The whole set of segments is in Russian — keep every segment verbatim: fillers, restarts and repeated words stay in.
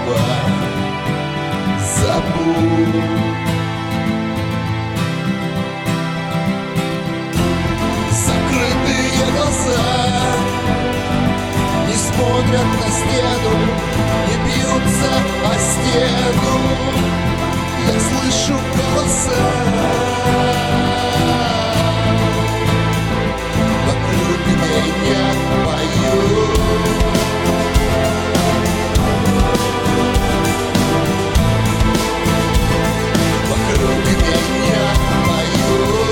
слова забудь. Закрытые глаза не смотрят на стену, не бьются о стену. Я слышу голоса вокруг меня поют. Вокруг меня поют.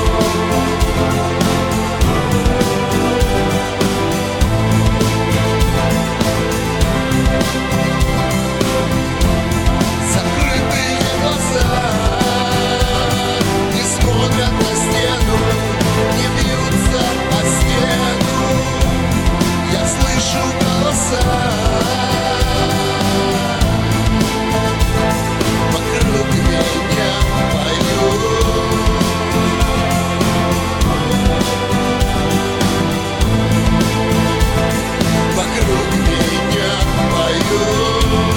Закрытые глаза не смотрят на стену, не бьются о стену. Я слышу голоса вокруг меня поют. Вокруг меня поют.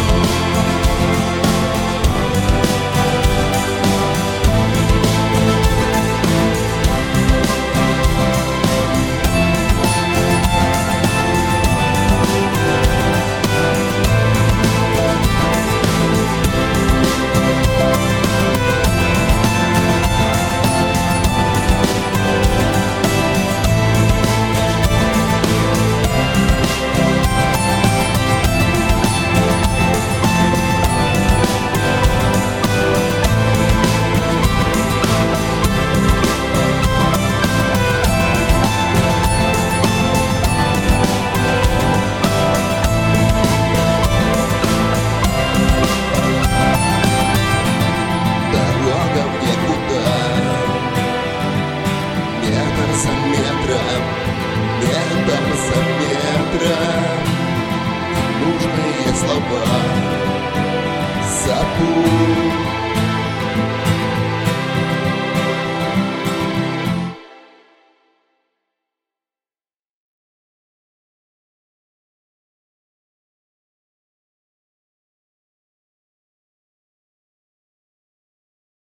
Дорога в никуда, метр за метром, метр за метром. Нужные слова забудь.